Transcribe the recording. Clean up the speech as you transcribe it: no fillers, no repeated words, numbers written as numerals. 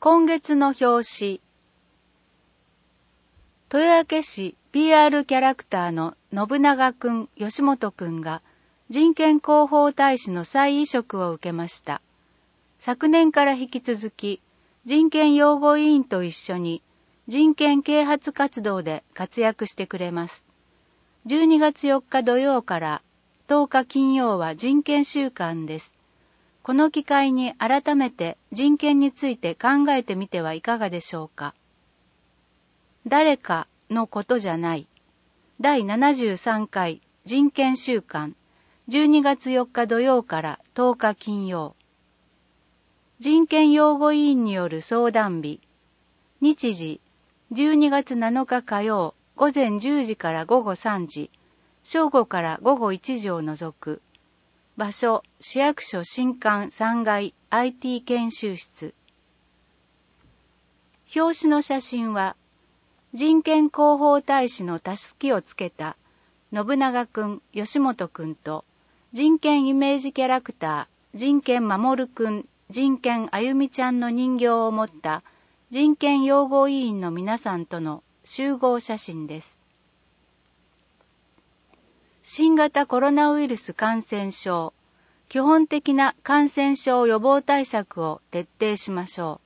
今月の表紙。豊明市 PR キャラクターの信長くん、吉本くんが人権広報大使の再委嘱を受けました。昨年から引き続き人権擁護委員と一緒に人権啓発活動で活躍してくれます。12月4日土曜から10日金曜は人権週間です。この機会に改めて人権について考えてみてはいかがでしょうか。誰かのことじゃない。第73回人権週間、12月4日土曜から10日金曜。人権擁護委員による相談日。日時、12月7日火曜、午前10時から午後3時、正午から午後1時を除く。場所、市役所新館3階 IT 研修室。表紙の写真は、人権広報大使のたすきをつけた信長くん、吉本くんと、人権イメージキャラクター、人権守くん、人権あゆみちゃんの人形を持った人権擁護委員の皆さんとの集合写真です。新型コロナウイルス感染症、基本的な感染症予防対策を徹底しましょう。